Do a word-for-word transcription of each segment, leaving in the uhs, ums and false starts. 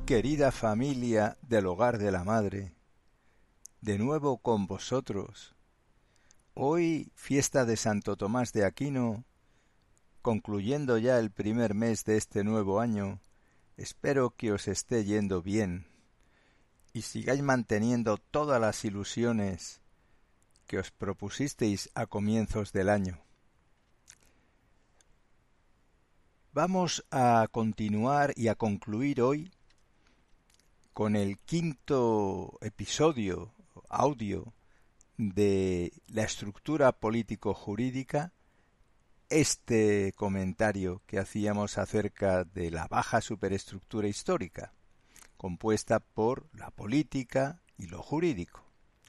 Querida familia del Hogar de la Madre, de nuevo con vosotros. Hoy, fiesta de Santo Tomás de Aquino, concluyendo ya el primer mes de este nuevo año. Espero que os esté yendo bien y sigáis manteniendo todas las ilusiones que os propusisteis a comienzos del año. Vamos a continuar y a concluir hoy con el quinto episodio, audio, de la estructura político-jurídica, este comentario que hacíamos acerca de la baja superestructura histórica, compuesta por la política y lo jurídico.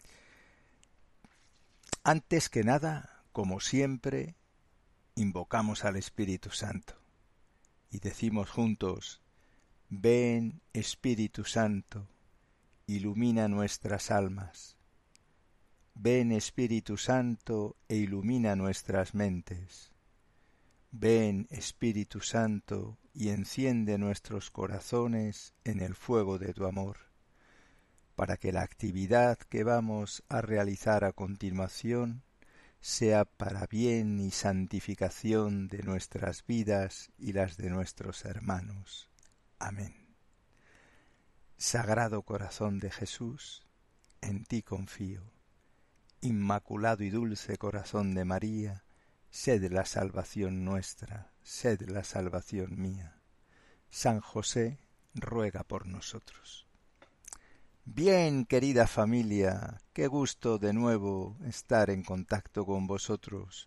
Antes que nada, como siempre, invocamos al Espíritu Santo y decimos juntos: ven, Espíritu Santo, ilumina nuestras almas. Ven, Espíritu Santo, e ilumina nuestras mentes. Ven, Espíritu Santo, y enciende nuestros corazones en el fuego de tu amor, para que la actividad que vamos a realizar a continuación sea para bien y santificación de nuestras vidas y las de nuestros hermanos. Amén. Sagrado Corazón de Jesús, en ti confío. Inmaculado y dulce Corazón de María, sed la salvación nuestra, sed la salvación mía. San José, ruega por nosotros. Bien, querida familia, qué gusto de nuevo estar en contacto con vosotros.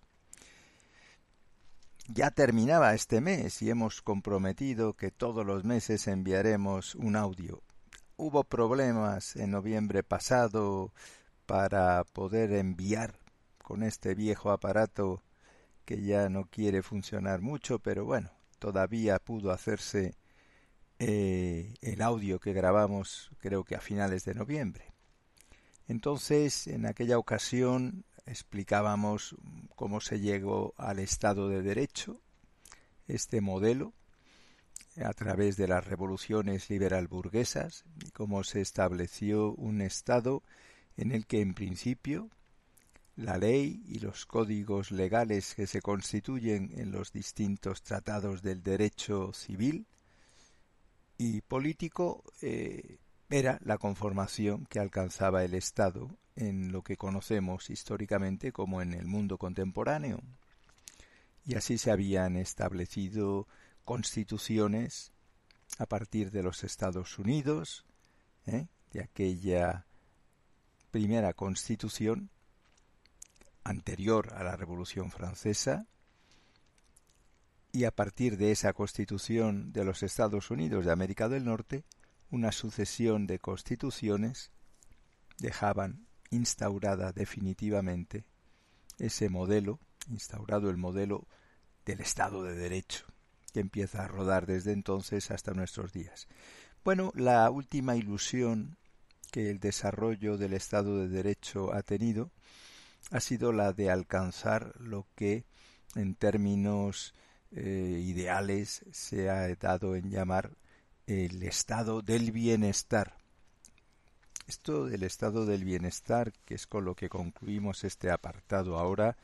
Ya terminaba este mes y hemos comprometido que todos los meses enviaremos un audio. Hubo problemas en noviembre pasado para poder enviar con este viejo aparato que ya no quiere funcionar mucho, pero bueno, todavía pudo hacerse eh, el audio que grabamos, creo que a finales de noviembre. Entonces, en aquella ocasión explicábamos cómo se llegó al Estado de Derecho, este modelo, a través de las revoluciones liberal-burguesas, y cómo se estableció un Estado en el que, en principio, la ley y los códigos legales que se constituyen en los distintos tratados del derecho civil y político eh, era la conformación que alcanzaba el Estado en lo que conocemos históricamente como en el mundo contemporáneo. Y así se habían establecido constituciones a partir de los Estados Unidos, ¿eh? de aquella primera constitución anterior a la Revolución Francesa, y a partir de esa constitución de los Estados Unidos de América del Norte, una sucesión de constituciones dejaban instaurada definitivamente ese modelo, instaurado el modelo del Estado de Derecho, que empieza a rodar desde entonces hasta nuestros días. Bueno, la última ilusión que el desarrollo del Estado de Derecho ha tenido ha sido la de alcanzar lo que en términos eh, ideales se ha dado en llamar el estado del bienestar. Esto del estado del bienestar, que es con lo que concluimos este apartado ahora,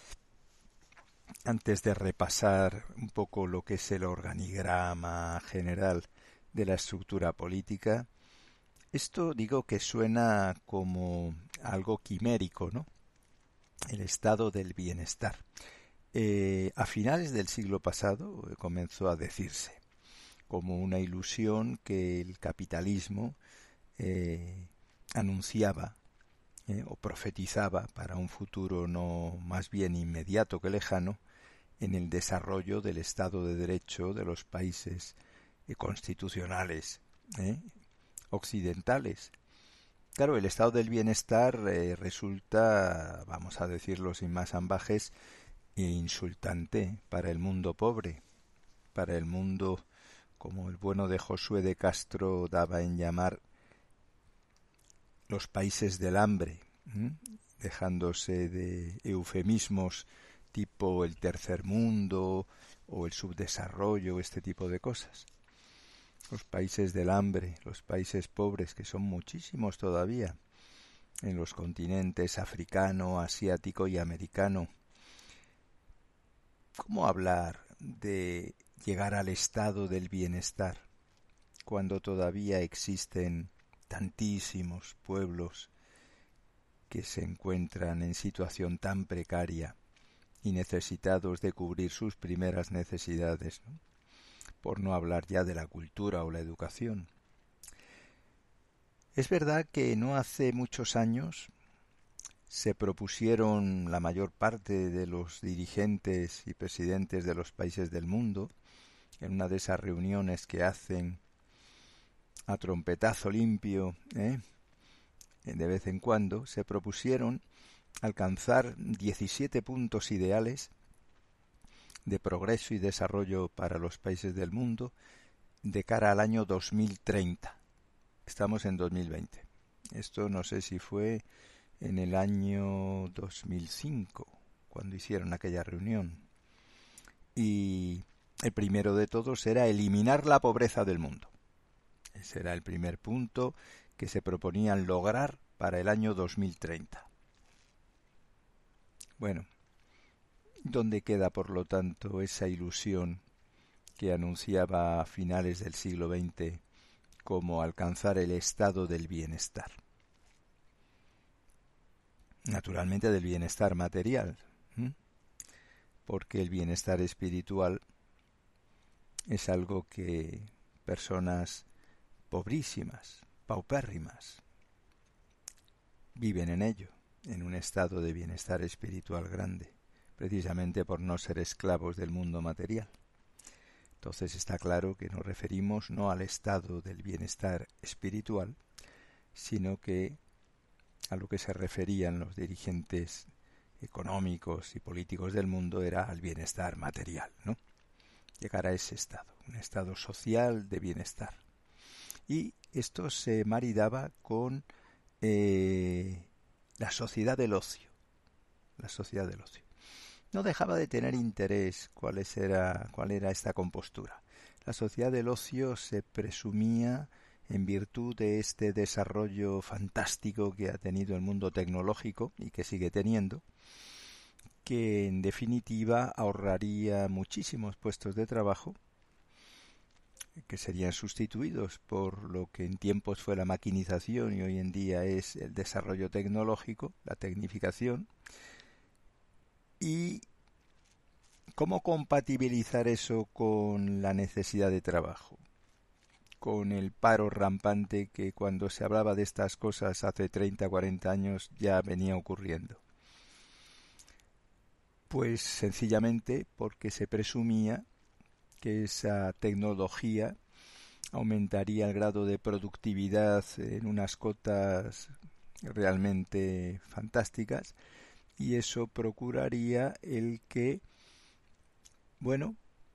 antes de repasar un poco lo que es el organigrama general de la estructura política, esto digo que suena como algo quimérico, ¿no? El estado del bienestar. Eh, a finales del siglo pasado eh, comenzó a decirse como una ilusión que el capitalismo eh, anunciaba eh, o profetizaba para un futuro no más bien inmediato que lejano en el desarrollo del Estado de Derecho de los países eh, constitucionales eh, occidentales. Claro, el estado del bienestar eh, resulta, vamos a decirlo sin más ambajes, insultante para el mundo pobre, para el mundo, como el bueno de Josué de Castro daba en llamar, los países del hambre, ¿eh? dejándose de eufemismos tipo el tercer mundo o el subdesarrollo, este tipo de cosas. los países del hambre, los países pobres, que son muchísimos todavía, en los continentes africano, asiático y americano. ¿Cómo hablar de llegar al estado del bienestar cuando todavía existen tantísimos pueblos que se encuentran en situación tan precaria y necesitados de cubrir sus primeras necesidades, ¿no? Por no hablar ya de la cultura o la educación? Es verdad que no hace muchos años se propusieron la mayor parte de los dirigentes y presidentes de los países del mundo, en una de esas reuniones que hacen a trompetazo limpio, ¿eh? de vez en cuando, se propusieron alcanzar diecisiete puntos ideales de progreso y desarrollo para los países del mundo de cara al año dos mil treinta. Estamos en dos mil veinte. Esto no sé si fue en el año dos mil cinco, cuando hicieron aquella reunión. Y el primero de todos era eliminar la pobreza del mundo. Ese era el primer punto que se proponían lograr para el año dos mil treinta. Bueno, ¿dónde queda, por lo tanto, esa ilusión que anunciaba a finales del siglo veinte como alcanzar el estado del bienestar? Naturalmente del bienestar material, ¿eh? Porque el bienestar espiritual es algo que personas pobrísimas, paupérrimas, viven en ello, en un estado de bienestar espiritual grande, precisamente por no ser esclavos del mundo material. Entonces está claro que nos referimos no al estado del bienestar espiritual, sino que a lo que se referían los dirigentes económicos y políticos del mundo era al bienestar material, ¿no? Llegar a ese estado, un estado social de bienestar. Y esto se maridaba con eh, la sociedad del ocio. La sociedad del ocio. No dejaba de tener interés cuál era, cuál era esta compostura. La sociedad del ocio se presumía, en virtud de este desarrollo fantástico que ha tenido el mundo tecnológico y que sigue teniendo, que en definitiva ahorraría muchísimos puestos de trabajo que serían sustituidos por lo que en tiempos fue la maquinización y hoy en día es el desarrollo tecnológico, la tecnificación. ¿Y cómo compatibilizar eso con la necesidad de trabajo? Con el paro rampante que cuando se hablaba de estas cosas hace treinta, cuarenta años ya venía ocurriendo. Pues sencillamente porque se presumía que esa tecnología aumentaría el grado de productividad en unas cotas realmente fantásticas y eso procuraría el que, bueno,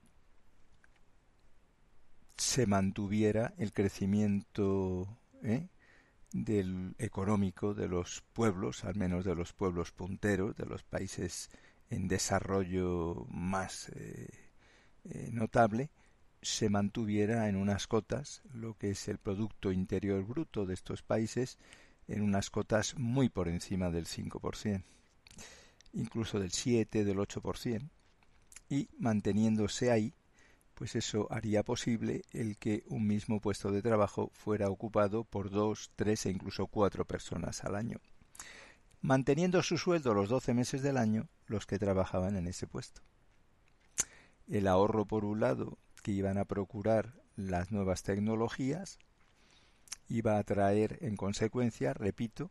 se mantuviera el crecimiento ¿eh? del económico de los pueblos, al menos de los pueblos punteros, de los países en desarrollo más eh, eh, notable, se mantuviera en unas cotas, lo que es el Producto Interior Bruto de estos países, en unas cotas muy por encima del cinco por ciento, incluso del siete, del ocho por ciento, y manteniéndose ahí, pues eso haría posible el que un mismo puesto de trabajo fuera ocupado por dos, tres e incluso cuatro personas al año, manteniendo su sueldo los doce meses del año los que trabajaban en ese puesto. El ahorro, por un lado, que iban a procurar las nuevas tecnologías, iba a traer en consecuencia, repito,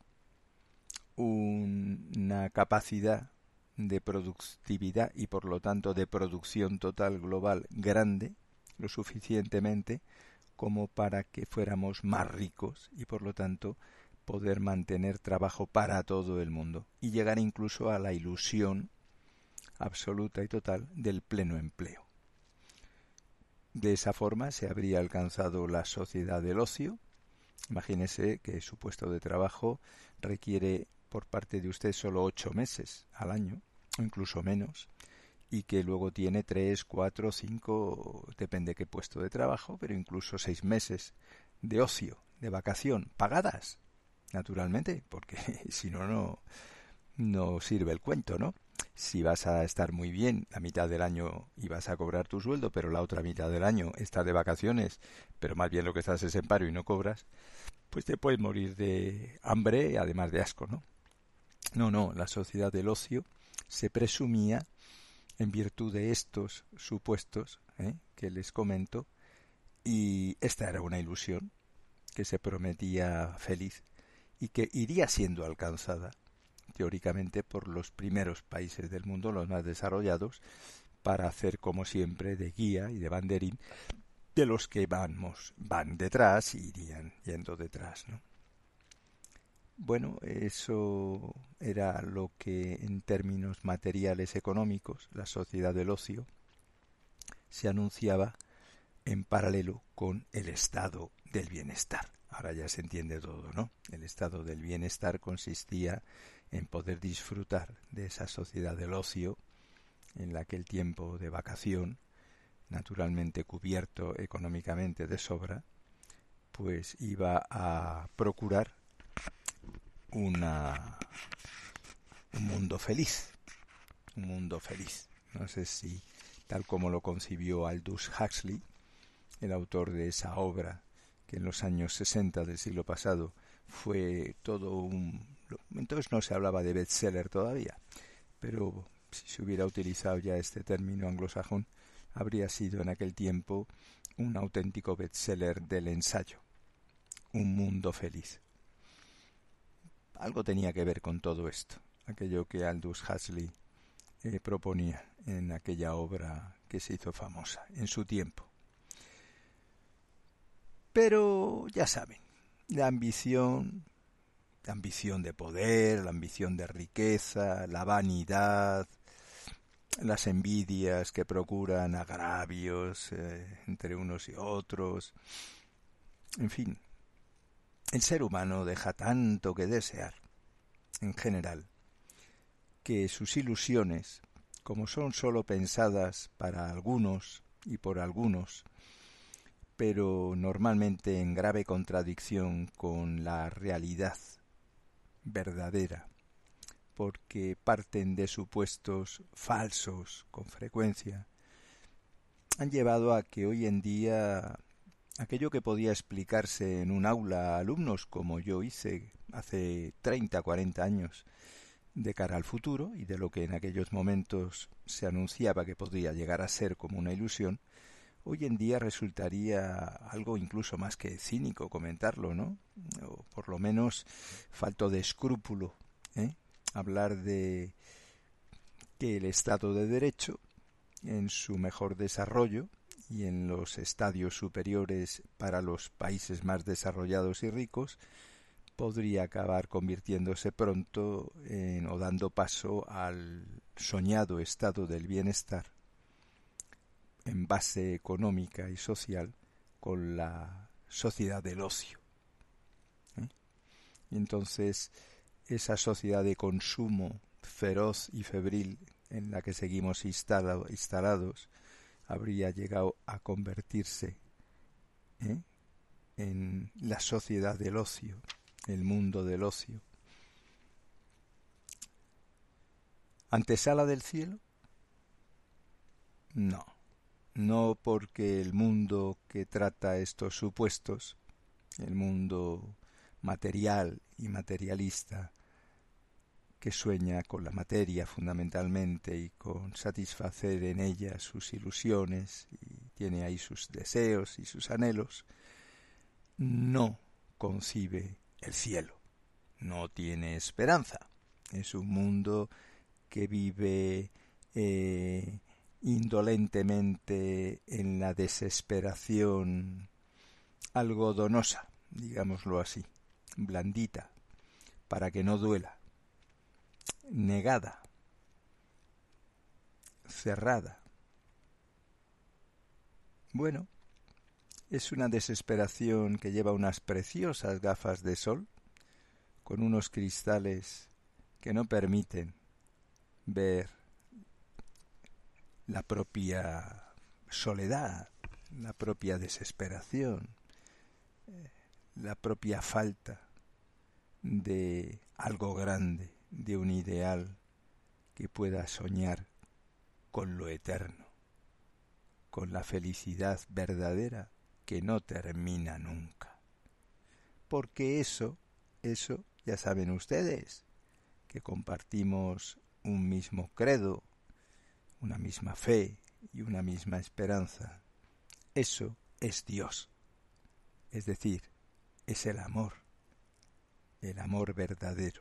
un, una capacidad de productividad y por lo tanto de producción total global grande, lo suficientemente como para que fuéramos más ricos y por lo tanto poder mantener trabajo para todo el mundo y llegar incluso a la ilusión absoluta y total del pleno empleo. De esa forma se habría alcanzado la sociedad del ocio. Imagínese que su puesto de trabajo requiere por parte de usted solo ocho meses al año, o incluso menos, y que luego tiene tres, cuatro, cinco, depende qué puesto de trabajo, pero incluso seis meses de ocio, de vacación, pagadas, naturalmente, porque si no, no, no sirve el cuento, ¿no? Si vas a estar muy bien la mitad del año y vas a cobrar tu sueldo, pero la otra mitad del año estás de vacaciones, pero más bien lo que estás es en paro y no cobras, pues te puedes morir de hambre, además de asco, ¿no? No, no, la sociedad del ocio se presumía, en virtud de estos supuestos ¿eh? que les comento, y esta era una ilusión que se prometía feliz y que iría siendo alcanzada teóricamente por los primeros países del mundo, los más desarrollados, para hacer como siempre de guía y de banderín de los que vamos, van detrás y irían yendo detrás, ¿no? Bueno, eso era lo que en términos materiales económicos, la sociedad del ocio, se anunciaba en paralelo con el estado del bienestar. Ahora ya se entiende todo, ¿no? El estado del bienestar consistía en poder disfrutar de esa sociedad del ocio en la que el tiempo de vacación, naturalmente cubierto económicamente de sobra, pues iba a procurar una, un mundo feliz, un mundo feliz. No sé si tal como lo concibió Aldous Huxley, el autor de esa obra que en los años sesenta del siglo pasado fue todo un... Entonces no se hablaba de bestseller todavía, pero si se hubiera utilizado ya este término anglosajón, habría sido en aquel tiempo un auténtico bestseller del ensayo, Un mundo feliz. Algo tenía que ver con todo esto, aquello que Aldous Huxley eh, proponía en aquella obra que se hizo famosa en su tiempo. Pero ya saben, la ambición, la ambición de poder, la ambición de riqueza, la vanidad, las envidias que procuran agravios eh, entre unos y otros, en fin, el ser humano deja tanto que desear, en general, que sus ilusiones, como son sólo pensadas para algunos y por algunos, pero normalmente en grave contradicción con la realidad verdadera, porque parten de supuestos falsos con frecuencia, han llevado a que hoy en día aquello que podía explicarse en un aula a alumnos, como yo hice hace treinta, cuarenta años, de cara al futuro y de lo que en aquellos momentos se anunciaba que podría llegar a ser como una ilusión, hoy en día resultaría algo incluso más que cínico comentarlo, ¿no? O por lo menos falto de escrúpulo, ¿eh? Hablar de que el Estado de Derecho, en su mejor desarrollo y en los estadios superiores para los países más desarrollados y ricos, podría acabar convirtiéndose pronto en, o dando paso al soñado estado del bienestar en base económica y social con la sociedad del ocio. ¿eh? Y entonces esa sociedad de consumo feroz y febril en la que seguimos instalado, instalados habría llegado a convertirse ¿eh? en la sociedad del ocio, el mundo del ocio. ¿Antesala del cielo? No. No porque el mundo que trata estos supuestos, el mundo material y materialista, que sueña con la materia fundamentalmente y con satisfacer en ella sus ilusiones y tiene ahí sus deseos y sus anhelos, no concibe el cielo, no tiene esperanza. Es un mundo que vive eh, indolentemente en la desesperación algodonosa, digámoslo así, blandita, para que no duela, negada, cerrada. Bueno, es una desesperación que lleva unas preciosas gafas de sol con unos cristales que no permiten ver la propia soledad, la propia desesperación, eh, la propia falta de algo grande, de un ideal que pueda soñar con lo eterno, con la felicidad verdadera que no termina nunca. Porque eso, eso, ya saben ustedes, que compartimos un mismo credo, una misma fe y una misma esperanza. Eso es Dios. Es decir, es el amor, el amor verdadero.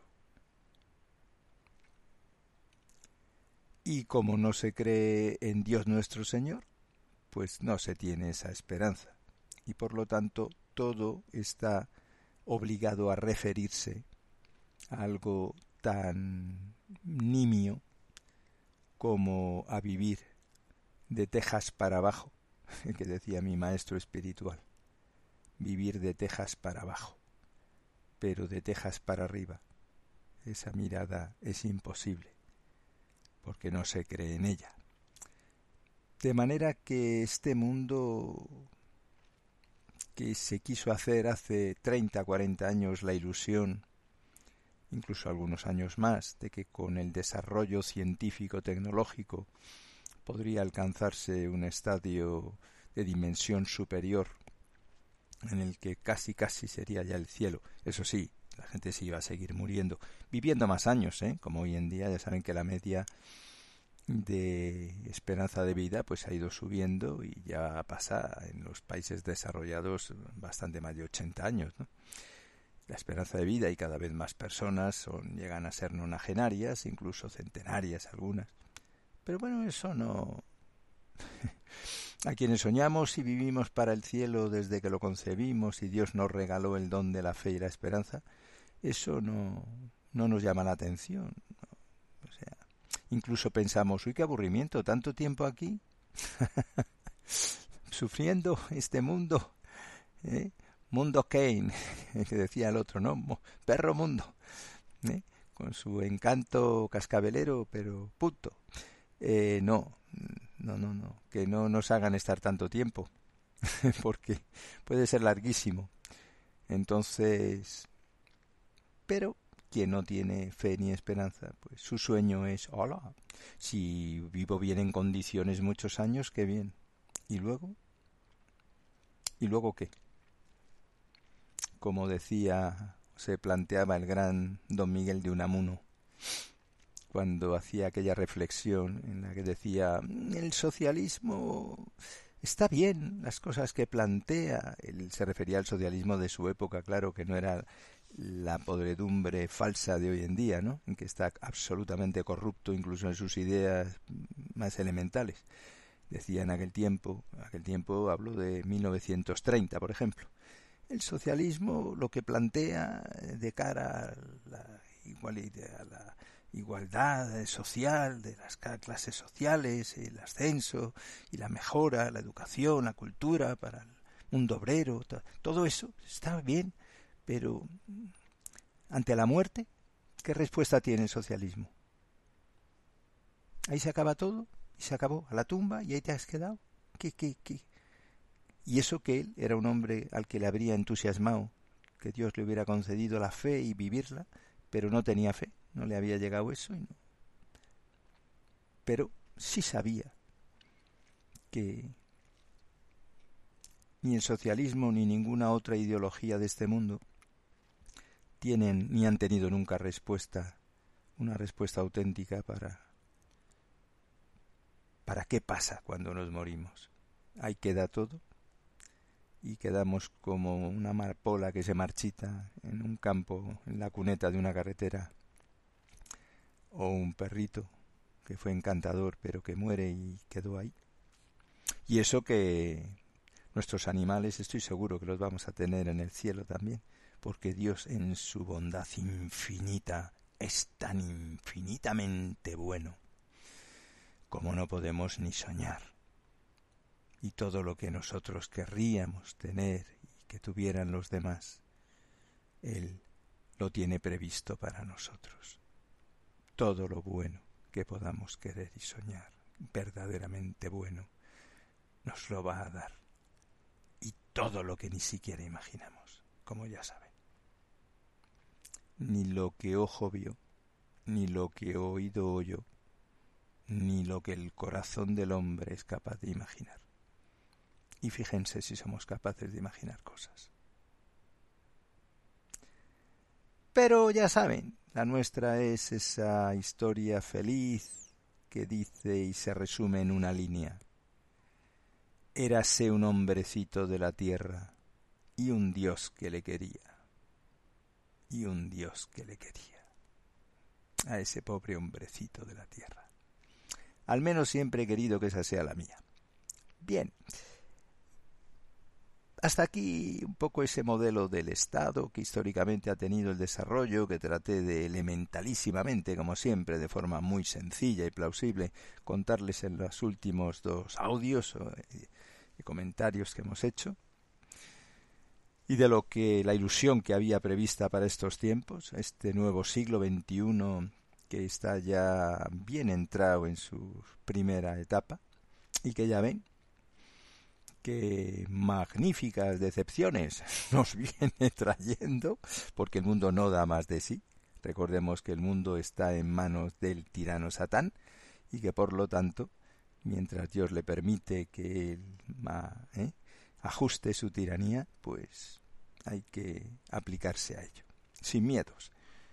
Y como no se cree en Dios nuestro Señor, pues no se tiene esa esperanza. Y por lo tanto, todo está obligado a referirse a algo tan nimio como a vivir de tejas para abajo, que decía mi maestro espiritual. Vivir de tejas para abajo, pero de tejas para arriba. Esa mirada es imposible, porque no se cree en ella. De manera que este mundo que se quiso hacer hace treinta, cuarenta años la ilusión, incluso algunos años más, de que con el desarrollo científico-tecnológico podría alcanzarse un estadio de dimensión superior en el que casi casi sería ya el cielo. Eso sí, la gente se iba a seguir muriendo, viviendo más años, ¿eh? Como hoy en día ya saben que la media de esperanza de vida pues ha ido subiendo y ya pasa en los países desarrollados bastante más de ochenta años, ¿no? La esperanza de vida y cada vez más personas son, llegan a ser nonagenarias, incluso centenarias algunas. Pero bueno, eso no... A quienes soñamos y vivimos para el cielo desde que lo concebimos y Dios nos regaló el don de la fe y la esperanza, eso no, no nos llama la atención, ¿no? O sea, incluso pensamos, uy, qué aburrimiento, tanto tiempo aquí, sufriendo este mundo, ¿eh? Mundo Kane, que decía el otro, ¿no? Perro mundo, ¿eh? Con su encanto cascabelero, pero puto. Eh, no, no, no, no, que no nos hagan estar tanto tiempo, porque puede ser larguísimo. Entonces, pero quien no tiene fe ni esperanza, pues su sueño es, hola, si vivo bien en condiciones muchos años, qué bien. ¿Y luego? ¿Y luego qué? Como decía, se planteaba el gran don Miguel de Unamuno, cuando hacía aquella reflexión en la que decía, el socialismo está bien, las cosas que plantea. Él se refería al socialismo de su época, claro, que no era la podredumbre falsa de hoy en día, ¿no? En que está absolutamente corrupto incluso en sus ideas más elementales. Decía en aquel tiempo, aquel tiempo hablo de mil novecientos treinta, por ejemplo, el socialismo lo que plantea de cara a la igualdad, a la igualdad social de las clases sociales, el ascenso y la mejora, la educación, la cultura para el mundo obrero, todo eso está bien, pero ante la muerte, ¿qué respuesta tiene el socialismo? Ahí se acaba todo y se acabó, a la tumba y ahí te has quedado. ¿Qué, qué, qué? Y eso que él era un hombre al que le habría entusiasmado que Dios le hubiera concedido la fe y vivirla, pero no tenía fe, no le había llegado eso. Y no. Pero sí sabía que ni el socialismo ni ninguna otra ideología de este mundo tienen ni han tenido nunca respuesta, una respuesta auténtica para para qué pasa cuando nos morimos. Ahí queda todo y quedamos como una amapola que se marchita en un campo, en la cuneta de una carretera, o un perrito que fue encantador pero que muere y quedó ahí. Y eso que nuestros animales estoy seguro que los vamos a tener en el cielo también, porque Dios en su bondad infinita es tan infinitamente bueno como no podemos ni soñar. Y todo lo que nosotros querríamos tener y que tuvieran los demás, Él lo tiene previsto para nosotros. Todo lo bueno que podamos querer y soñar. verdaderamente bueno, nos lo va a dar. Y todo lo que ni siquiera imaginamos, como ya saben. Ni lo que ojo vio, ni lo que oído oyó, ni lo que el corazón del hombre es capaz de imaginar. Y fíjense si somos capaces de imaginar cosas. Pero ya saben, la nuestra es esa historia feliz que dice y se resume en una línea. Érase un hombrecito de la tierra y un Dios que le quería. Y un Dios que le quería. A ese pobre hombrecito de la tierra. Al menos siempre he querido que esa sea la mía. Bien. Hasta aquí un poco ese modelo del Estado que históricamente ha tenido el desarrollo, que traté de elementalísimamente, como siempre, de forma muy sencilla y plausible, contarles en los últimos dos audios y comentarios que hemos hecho, y de lo que la ilusión que había prevista para estos tiempos, este nuevo siglo veintiuno que está ya bien entrado en su primera etapa, y que ya ven, qué magníficas decepciones nos viene trayendo, porque el mundo no da más de sí. Recordemos que el mundo está en manos del tirano Satán y que por lo tanto, mientras Dios le permite que él ¿eh? ajuste su tiranía, pues hay que aplicarse a ello, sin miedos.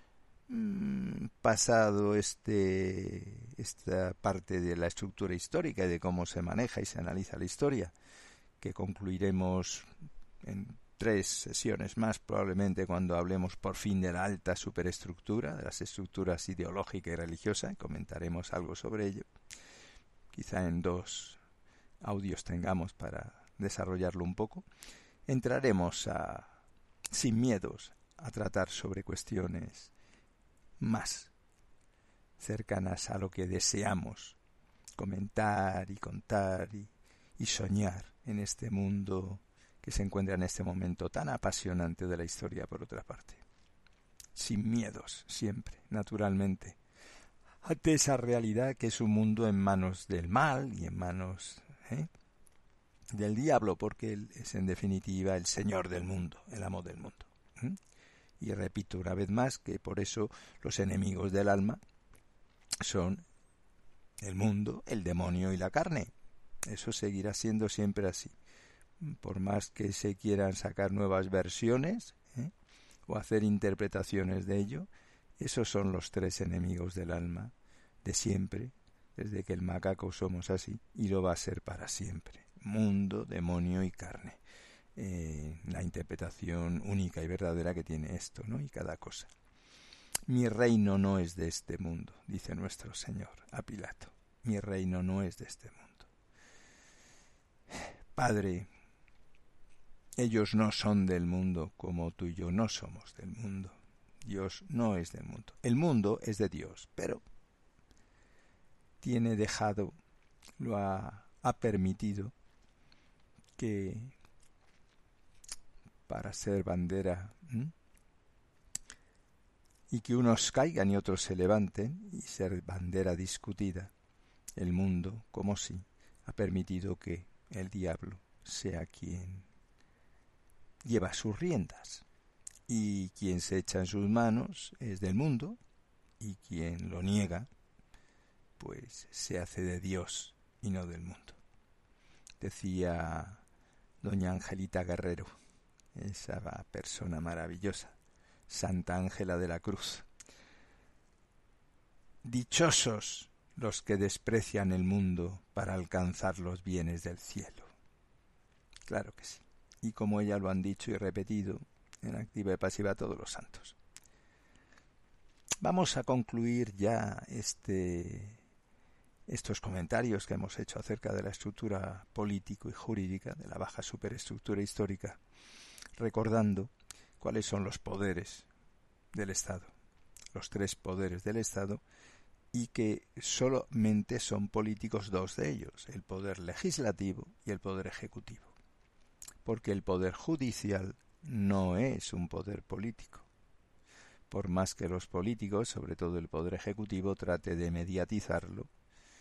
Mm, pasado este esta parte de la estructura histórica y de cómo se maneja y se analiza la historia, que concluiremos en tres sesiones más, probablemente cuando hablemos por fin de la alta superestructura, de las estructuras ideológica y religiosa, y comentaremos algo sobre ello. Quizá en dos audios tengamos para desarrollarlo un poco. Entraremos a, sin miedos a tratar sobre cuestiones más cercanas a lo que deseamos comentar y contar y, y soñar en este mundo que se encuentra en este momento tan apasionante de la historia, por otra parte. Sin miedos, siempre, naturalmente, ante esa realidad que es un mundo en manos del mal y en manos ¿eh? del diablo, porque él es en definitiva el señor del mundo, el amo del mundo. ¿eh? Y repito una vez más que por eso los enemigos del alma son el mundo, el demonio y la carne. Eso seguirá siendo siempre así. Por más que se quieran sacar nuevas versiones ¿eh? o hacer interpretaciones de ello, esos son los tres enemigos del alma de siempre, desde que el macaco somos así, y lo va a ser para siempre. Mundo, demonio y carne. Eh, la interpretación única y verdadera que tiene esto, ¿no? Y cada cosa. Mi reino no es de este mundo, dice nuestro Señor a Pilato. Mi reino no es de este mundo. Padre, ellos no son del mundo como tú y yo no somos del mundo. Dios no es del mundo. El mundo es de Dios, pero tiene dejado, lo ha, ha permitido que para ser bandera ¿m? y que unos caigan y otros se levanten y ser bandera discutida, el mundo, como si, ha permitido que el diablo sea quien lleva sus riendas, y quien se echa en sus manos es del mundo, y quien lo niega pues se hace de Dios y no del mundo. Decía doña Angelita Guerrero, esa persona maravillosa, Santa Ángela de la Cruz: dichosos los que desprecian el mundo para alcanzar los bienes del cielo. Claro que sí. Y como ella lo han dicho y repetido en activa y pasiva todos los santos. Vamos a concluir ya este, estos comentarios que hemos hecho acerca de la estructura político y jurídica, de la baja superestructura histórica, recordando cuáles son los poderes del Estado, los tres poderes del Estado, y que solamente son políticos dos de ellos, el poder legislativo y el poder ejecutivo. Porque el poder judicial no es un poder político, por más que los políticos, sobre todo el poder ejecutivo, trate de mediatizarlo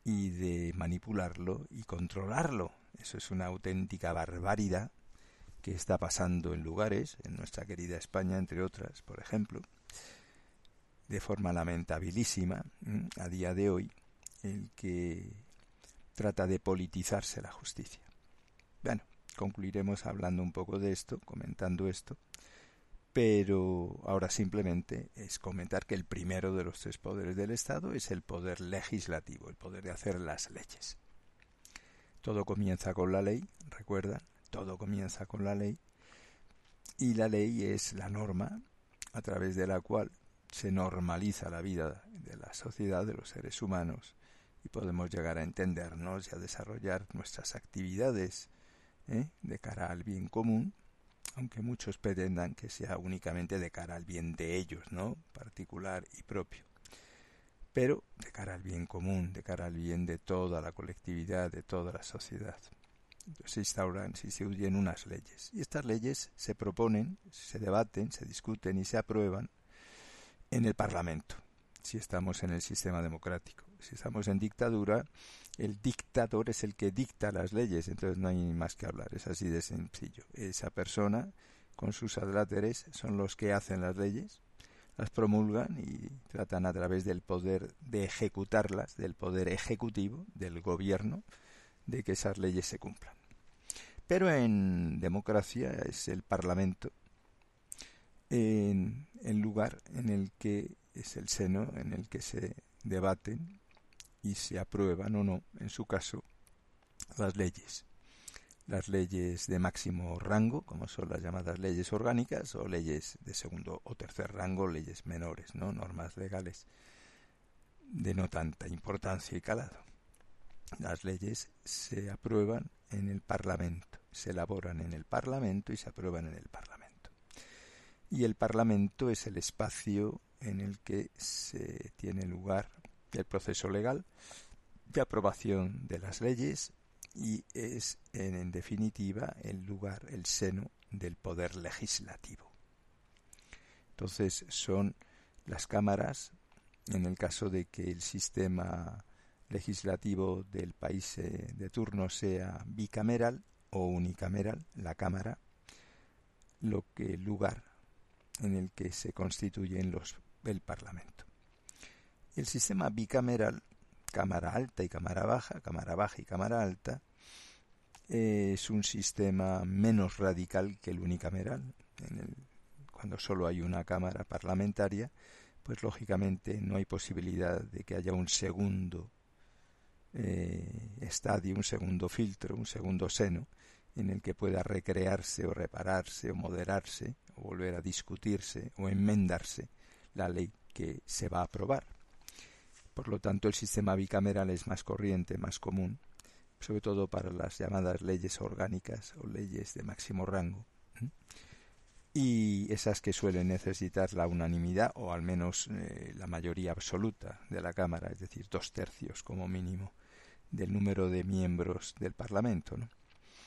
y de manipularlo y controlarlo. Eso es una auténtica barbaridad que está pasando en lugares, en nuestra querida España, entre otras, por ejemplo, de forma lamentabilísima, ¿m? a día de hoy, el que trata de politizarse la justicia. Bueno, concluiremos hablando un poco de esto, comentando esto, pero ahora simplemente es comentar que el primero de los tres poderes del Estado es el poder legislativo, el poder de hacer las leyes. Todo comienza con la ley, recuerdan, todo comienza con la ley, y la ley es la norma a través de la cual se normaliza la vida de la sociedad, de los seres humanos, y podemos llegar a entendernos y a desarrollar nuestras actividades ¿eh? de cara al bien común, aunque muchos pretendan que sea únicamente de cara al bien de ellos, ¿no? particular y propio. Pero de cara al bien común, de cara al bien de toda la colectividad, de toda la sociedad. Entonces se instauran, se instituyen unas leyes. Y estas leyes se proponen, se debaten, se discuten y se aprueban en el Parlamento, si estamos en el sistema democrático. Si estamos en dictadura, el dictador es el que dicta las leyes, entonces no hay más que hablar, es así de sencillo. Esa persona con sus adláteres son los que hacen las leyes, las promulgan y tratan a través del poder de ejecutarlas, del poder ejecutivo, del gobierno, de que esas leyes se cumplan. Pero en democracia es el Parlamento en el lugar en el que es el seno en el que se debaten y se aprueban o no, en su caso, las leyes. Las leyes de máximo rango, como son las llamadas leyes orgánicas, o leyes de segundo o tercer rango, leyes menores, ¿no? normas legales de no tanta importancia y calado. Las leyes se aprueban en el Parlamento, se elaboran en el Parlamento y se aprueban en el Parlamento. Y el Parlamento es el espacio en el que se tiene lugar el proceso legal de aprobación de las leyes y es, en, en definitiva, el lugar, el seno del poder legislativo. Entonces son las cámaras, en el caso de que el sistema legislativo del país eh, de turno sea bicameral o unicameral, la Cámara, lo que el lugar en el que se constituyen los el Parlamento. El sistema bicameral, Cámara Alta y Cámara Baja, Cámara Baja y Cámara Alta, eh, es un sistema menos radical que el unicameral. En el, cuando solo hay una Cámara parlamentaria, pues lógicamente no hay posibilidad de que haya un segundo eh, estadio, un segundo filtro, un segundo seno, en el que pueda recrearse o repararse o moderarse o volver a discutirse o enmendarse la ley que se va a aprobar. Por lo tanto, el sistema bicameral es más corriente, más común, sobre todo para las llamadas leyes orgánicas o leyes de máximo rango, ¿eh? y esas que suelen necesitar la unanimidad o al menos eh, la mayoría absoluta de la Cámara, es decir, dos tercios como mínimo del número de miembros del Parlamento, ¿no?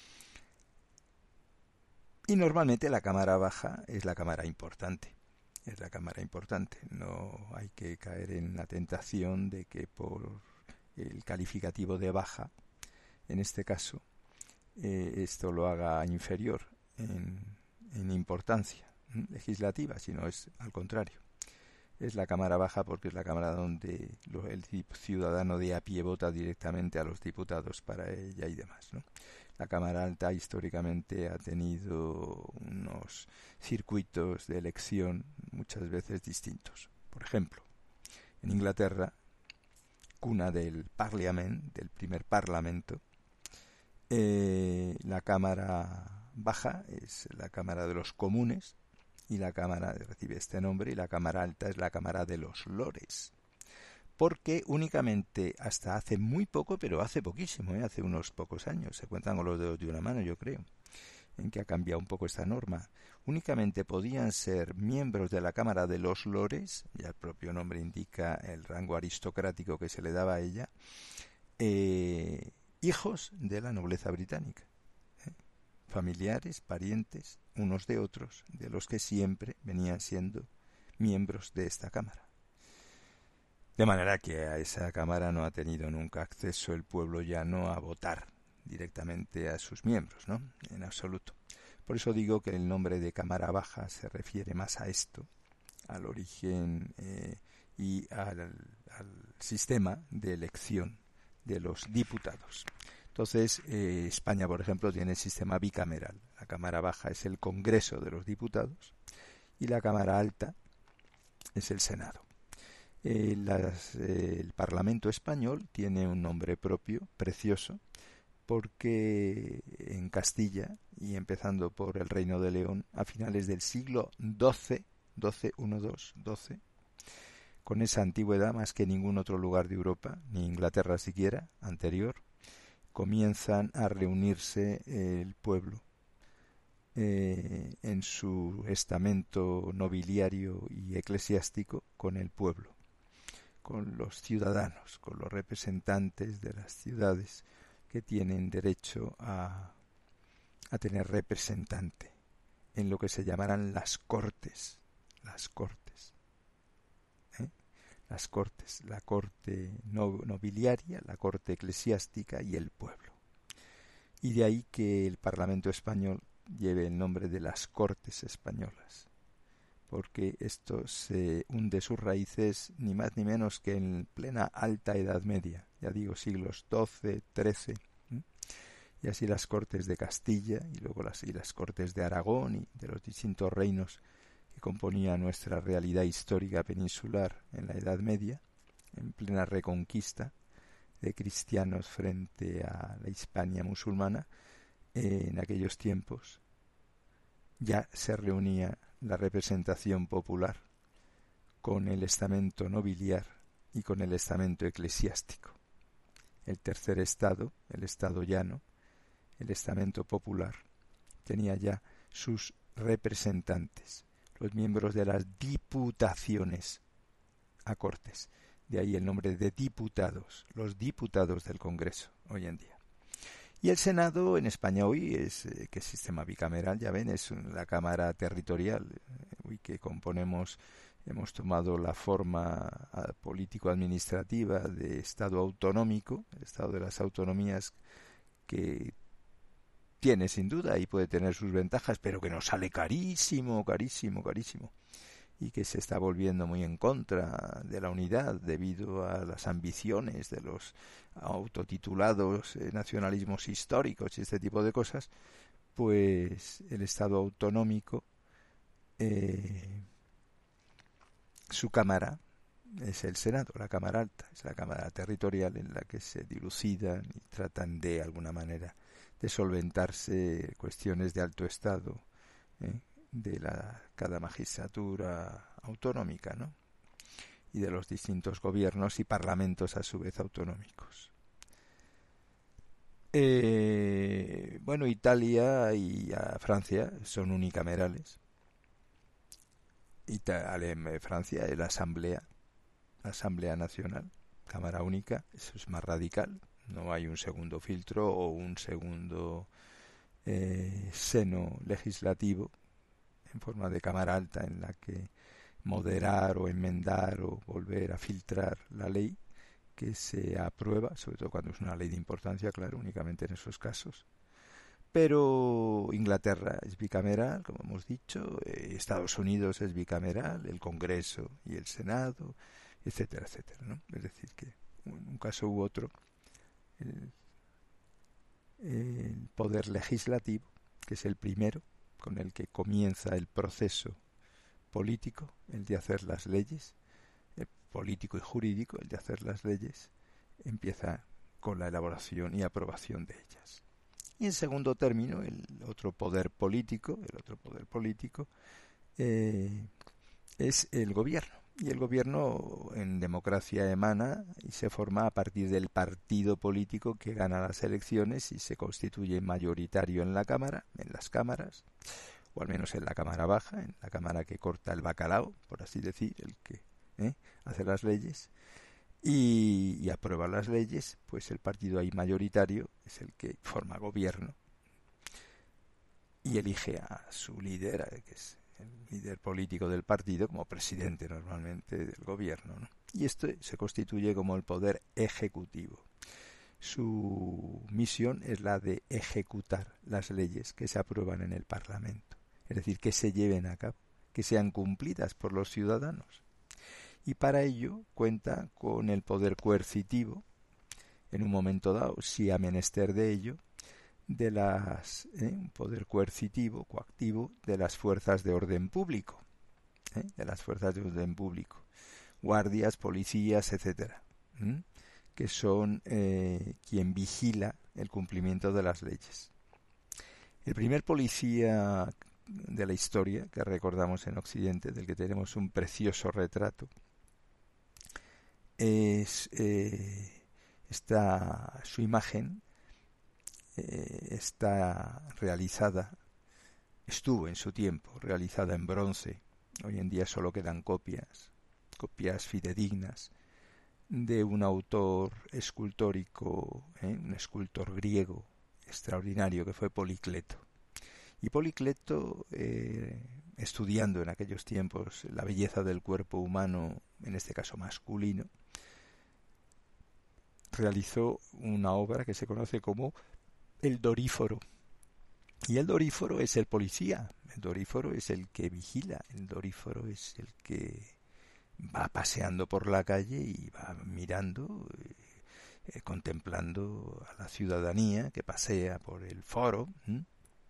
Y normalmente la Cámara Baja es la Cámara importante. Es la Cámara importante. No hay que caer en la tentación de que por el calificativo de baja, en este caso, eh, esto lo haga inferior en, en importancia ¿eh? legislativa, sino es al contrario. Es la Cámara Baja porque es la Cámara donde lo, el ciudadano de a pie vota directamente a los diputados para ella y demás, ¿no? La Cámara Alta históricamente ha tenido unos circuitos de elección muchas veces distintos. Por ejemplo, en Inglaterra, cuna del Parliament, del primer Parlamento, eh, la Cámara Baja es la Cámara de los Comunes y la Cámara recibe este nombre y la Cámara Alta es la Cámara de los Lores. Porque únicamente hasta hace muy poco, pero hace poquísimo, ¿eh? hace unos pocos años, se cuentan con los dedos de una mano, yo creo, en que ha cambiado un poco esta norma, únicamente podían ser miembros de la Cámara de los Lores, ya el propio nombre indica el rango aristocrático que se le daba a ella, eh, hijos de la nobleza británica, ¿eh? familiares, parientes, unos de otros, de los que siempre venían siendo miembros de esta Cámara. De manera que a esa Cámara no ha tenido nunca acceso el pueblo llano a votar directamente a sus miembros, ¿no? En absoluto. Por eso digo que el nombre de Cámara Baja se refiere más a esto, al origen eh, y al, al sistema de elección de los diputados. Entonces, eh, España, por ejemplo, tiene el sistema bicameral. La Cámara Baja es el Congreso de los Diputados y la Cámara Alta es el Senado. Eh, las, eh, el Parlamento español tiene un nombre propio, precioso, porque en Castilla, y empezando por el Reino de León, a finales del siglo doce, doce, uno, dos, doce, con esa antigüedad más que ningún otro lugar de Europa, ni Inglaterra siquiera, anterior, comienzan a reunirse el pueblo eh, en su estamento nobiliario y eclesiástico con el pueblo, con los ciudadanos, con los representantes de las ciudades que tienen derecho a, a tener representante en lo que se llamarán las cortes, las cortes, ¿eh? las cortes, la corte no, nobiliaria, la corte eclesiástica y el pueblo. Y de ahí que el Parlamento español lleve el nombre de las Cortes Españolas, porque esto se hunde sus raíces ni más ni menos que en plena Alta Edad Media, ya digo siglos doce, trece, ¿eh? Y así las Cortes de Castilla y luego las, y las Cortes de Aragón y de los distintos reinos que componían nuestra realidad histórica peninsular en la Edad Media, en plena reconquista de cristianos frente a la Hispania musulmana, eh, en aquellos tiempos ya se reunía la representación popular con el estamento nobiliar y con el estamento eclesiástico. El tercer estado, el estado llano, el estamento popular, tenía ya sus representantes, los miembros de las diputaciones a Cortes. De ahí el nombre de diputados, los diputados del Congreso hoy en día. Y el Senado en España hoy es, eh, que es sistema bicameral, ya ven, es la Cámara Territorial, eh, hoy que componemos, hemos tomado la forma uh, político-administrativa de Estado autonómico, el Estado de las autonomías, que tiene sin duda y puede tener sus ventajas, pero que nos sale carísimo, carísimo, carísimo, y que se está volviendo muy en contra de la unidad debido a las ambiciones de los autotitulados eh, nacionalismos históricos y este tipo de cosas. Pues el Estado autonómico, eh, su cámara es el Senado, la Cámara Alta, es la Cámara Territorial en la que se dilucidan y tratan de alguna manera de solventarse cuestiones de alto estado, ¿eh? de la, cada magistratura autonómica, ¿no? Y de los distintos gobiernos y parlamentos a su vez autonómicos. Eh, bueno, Italia y a Francia son unicamerales. Italia, Francia es la Asamblea, la Asamblea Nacional, Cámara Única, eso es más radical, no hay un segundo filtro o un segundo eh, seno legislativo en forma de Cámara Alta en la que moderar o enmendar o volver a filtrar la ley que se aprueba, sobre todo cuando es una ley de importancia, claro, únicamente en esos casos. Pero Inglaterra es bicameral, como hemos dicho, eh, Estados Unidos es bicameral, el Congreso y el Senado, etcétera, etcétera, ¿no? Es decir, que en un caso u otro el, el poder legislativo, que es el primero con el que comienza el proceso político, el de hacer las leyes, el político y jurídico, el de hacer las leyes, empieza con la elaboración y aprobación de ellas. Y en segundo término, el otro poder político, el otro poder político eh, es el gobierno. Y el gobierno en democracia emana y se forma a partir del partido político que gana las elecciones y se constituye mayoritario en la Cámara, en las cámaras, o al menos en la Cámara Baja, en la Cámara que corta el bacalao, por así decir, el que ¿eh? hace las leyes, y, y aprueba las leyes, pues el partido ahí mayoritario es el que forma gobierno y elige a su líder, que es el líder político del partido, como presidente normalmente del gobierno, ¿no? Y esto se constituye como el poder ejecutivo. Su misión es la de ejecutar las leyes que se aprueban en el Parlamento, es decir, que se lleven a cabo, que sean cumplidas por los ciudadanos. Y para ello cuenta con el poder coercitivo, en un momento dado, si ha menester de ello, de las ¿eh? un poder coercitivo, coactivo, de las fuerzas de orden público, ¿eh? de las fuerzas de orden público, guardias, policías, etcétera, ¿eh? que son eh, quien vigila el cumplimiento de las leyes. El primer policía de la historia que recordamos en Occidente, del que tenemos un precioso retrato, es eh, esta, su imagen eh, está realizada, estuvo en su tiempo realizada en bronce. Hoy en día solo quedan copias, copias fidedignas, de un autor escultórico, ¿eh? un escultor griego extraordinario que fue Policleto. Y Policleto, eh, estudiando en aquellos tiempos la belleza del cuerpo humano, en este caso masculino, realizó una obra que se conoce como el Doríforo. Y el Doríforo es el policía, el Doríforo es el que vigila, el Doríforo es el que va paseando por la calle y va mirando, eh, contemplando a la ciudadanía que pasea por el foro. ¿eh?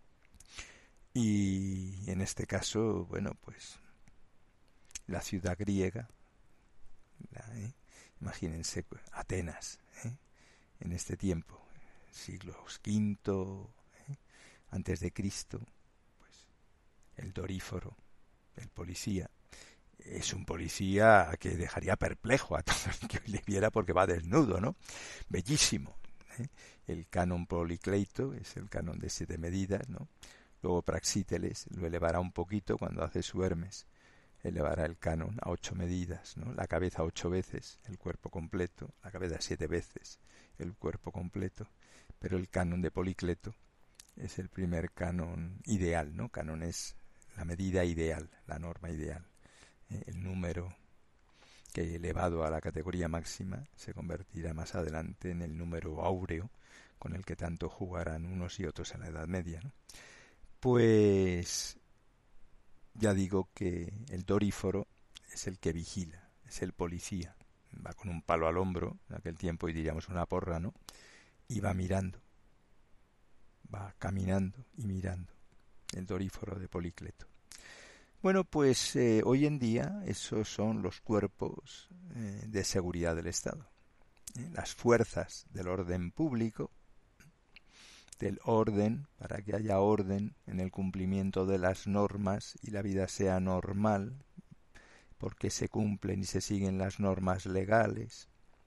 Y en este caso, bueno, pues la ciudad griega, la, ¿eh? imagínense, Atenas, ¿eh? en este tiempo, siglos quinto, ¿eh? antes de Cristo, pues el Doríforo, el policía, es un policía que dejaría perplejo a todo el que le viera porque va desnudo, ¿no? Bellísimo. ¿eh? El canon Policleto es el canon de siete medidas, ¿no? Luego Praxíteles lo elevará un poquito cuando hace su Hermes. Elevará el canon a ocho medidas, ¿no? La cabeza ocho veces, el cuerpo completo, la cabeza siete veces, el cuerpo completo. Pero el canon de Policleto es el primer canon ideal, ¿no? Canon es la medida ideal, la norma ideal. El número que elevado a la categoría máxima se convertirá más adelante en el número áureo con el que tanto jugarán unos y otros en la Edad Media, ¿no? Pues ya digo que el Doríforo es el que vigila, es el policía, va con un palo al hombro, en aquel tiempo y diríamos una porra, ¿no? Y va mirando, va caminando y mirando, el Doríforo de Policleto. Bueno, pues eh, hoy en día esos son los cuerpos eh, de seguridad del Estado. ¿eh? Las fuerzas del orden público, del orden, para que haya orden en el cumplimiento de las normas y la vida sea normal, porque se cumplen y se siguen las normas legales.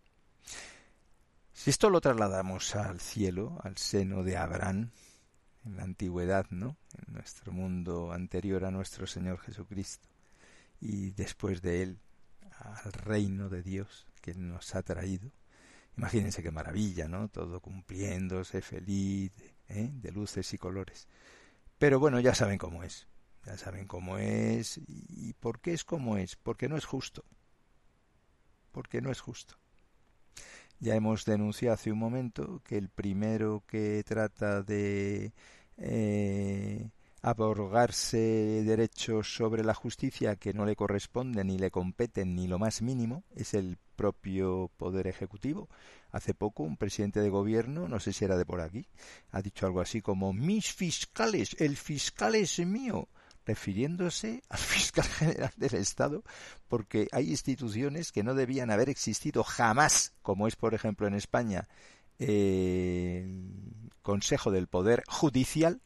Si esto lo trasladamos al cielo, al seno de Abraham, en la antigüedad, ¿no? En nuestro mundo anterior a nuestro Señor Jesucristo, y después de él al reino de Dios que nos ha traído. Imagínense qué maravilla, ¿no? Todo cumpliéndose, feliz, ¿eh? de luces y colores. Pero bueno, ya saben cómo es, ya saben cómo es. ¿Y por qué es como es? Porque no es justo, porque no es justo. Ya hemos denunciado hace un momento que el primero que trata de eh, abrogarse derechos sobre la justicia que no le corresponden ni le competen ni lo más mínimo es el propio Poder Ejecutivo. Hace poco un presidente de gobierno, no sé si era de por aquí, ha dicho algo así como mis fiscales, el fiscal es mío, refiriéndose al fiscal general del Estado, porque hay instituciones que no debían haber existido jamás, como es por ejemplo en España eh, el Consejo del Poder Judicial,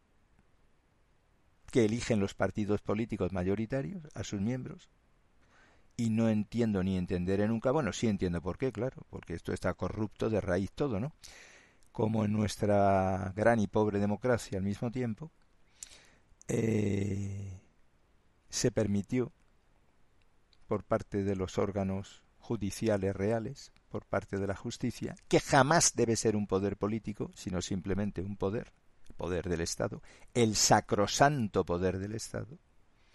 que eligen los partidos políticos mayoritarios a sus miembros, y no entiendo ni entenderé nunca, bueno, sí entiendo por qué, claro, porque esto está corrupto de raíz todo, ¿no? Como en nuestra gran y pobre democracia al mismo tiempo, Eh, se permitió por parte de los órganos judiciales reales, por parte de la justicia, que jamás debe ser un poder político, sino simplemente un poder, el poder del Estado, el sacrosanto poder del Estado,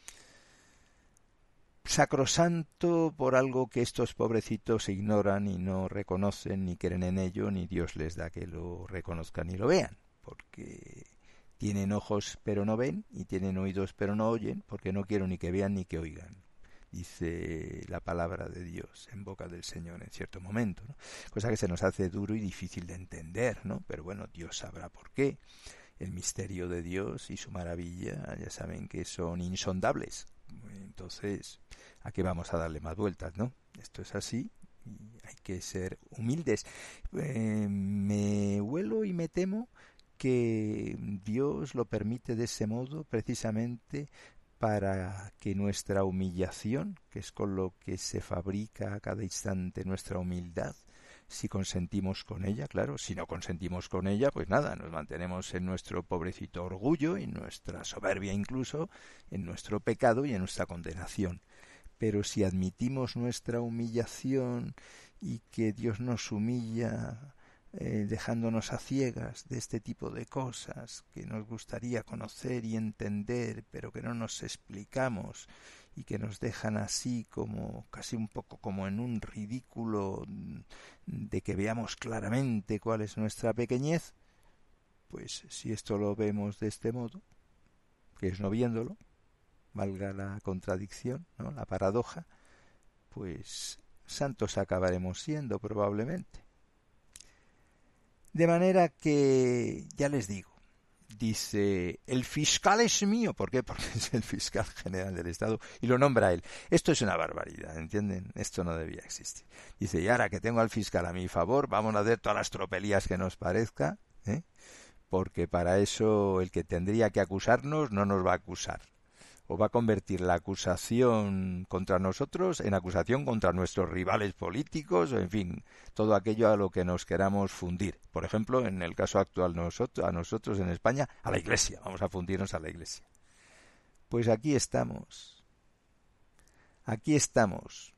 sacrosanto por algo que estos pobrecitos ignoran y no reconocen ni creen en ello, ni Dios les da que lo reconozcan y lo vean, porque tienen ojos pero no ven y tienen oídos pero no oyen, porque no quiero ni que vean ni que oigan, dice la palabra de Dios en boca del Señor en cierto momento, ¿no? Cosa que se nos hace duro y difícil de entender, ¿no? Pero bueno, Dios sabrá por qué. El misterio de Dios y su maravilla, ya saben que son insondables. Entonces, ¿a qué vamos a darle más vueltas, no? Esto es así y hay que ser humildes. Eh, me huelo y me temo que Dios lo permite de ese modo precisamente para que nuestra humillación, que es con lo que se fabrica a cada instante nuestra humildad, si consentimos con ella, claro, si no consentimos con ella, pues nada, nos mantenemos en nuestro pobrecito orgullo, en nuestra soberbia incluso, en nuestro pecado y en nuestra condenación. Pero si admitimos nuestra humillación y que Dios nos humilla eh, dejándonos a ciegas de este tipo de cosas que nos gustaría conocer y entender, pero que no nos explicamos, y que nos dejan así como casi un poco como en un ridículo de que veamos claramente cuál es nuestra pequeñez, pues si esto lo vemos de este modo, que es no viéndolo, valga la contradicción, ¿no? La paradoja, pues santos acabaremos siendo probablemente. De manera que, ya les digo, dice, el fiscal es mío. ¿Por qué? Porque es el fiscal general del Estado y lo nombra él. Esto es una barbaridad, ¿entienden? Esto no debía existir. Dice, y ahora que tengo al fiscal a mi favor, vamos a hacer todas las tropelías que nos parezca, ¿eh? Porque para eso el que tendría que acusarnos no nos va a acusar. O va a convertir la acusación contra nosotros en acusación contra nuestros rivales políticos, o en fin, todo aquello a lo que nos queramos fundir. Por ejemplo, en el caso actual nosotros, a nosotros en España, a la Iglesia. Vamos a fundirnos a la Iglesia. Pues aquí estamos. Aquí estamos.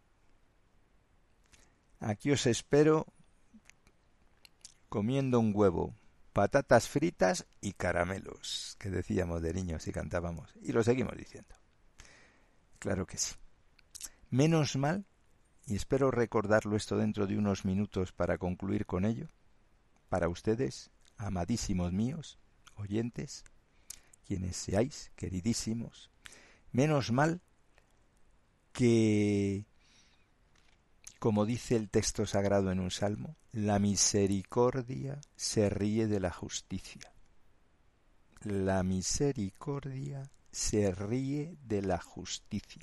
Aquí os espero comiendo un huevo, patatas fritas y caramelos, que decíamos de niños y cantábamos, y lo seguimos diciendo. Claro que sí. Menos mal, y espero recordarlo esto dentro de unos minutos para concluir con ello, para ustedes, amadísimos míos, oyentes, quienes seáis, queridísimos, menos mal que, como dice el texto sagrado en un salmo, la misericordia se ríe de la justicia. La misericordia se ríe de la justicia.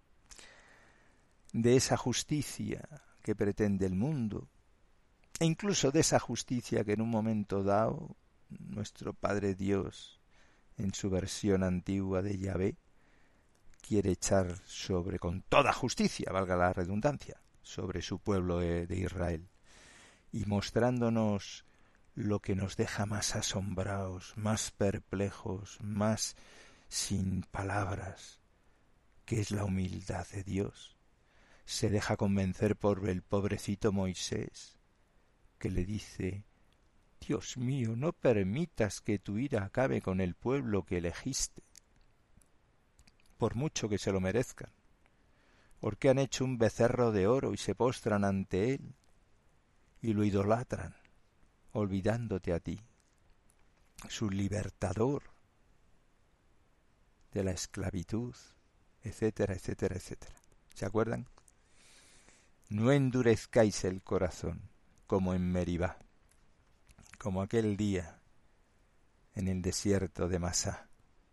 De esa justicia que pretende el mundo, e incluso de esa justicia que en un momento dado nuestro Padre Dios, en su versión antigua de Yahvé, quiere echar sobre, con toda justicia, valga la redundancia, sobre su pueblo de Israel, y mostrándonos lo que nos deja más asombrados, más perplejos, más sin palabras, que es la humildad de Dios. Se deja convencer por el pobrecito Moisés, que le dice, Dios mío, no permitas que tu ira acabe con el pueblo que elegiste, por mucho que se lo merezcan, porque han hecho un becerro de oro y se postran ante él y lo idolatran, olvidándote a ti, su libertador de la esclavitud, etcétera, etcétera, etcétera. ¿Se acuerdan? No endurezcáis el corazón como en Meribá, como aquel día en el desierto de Masá.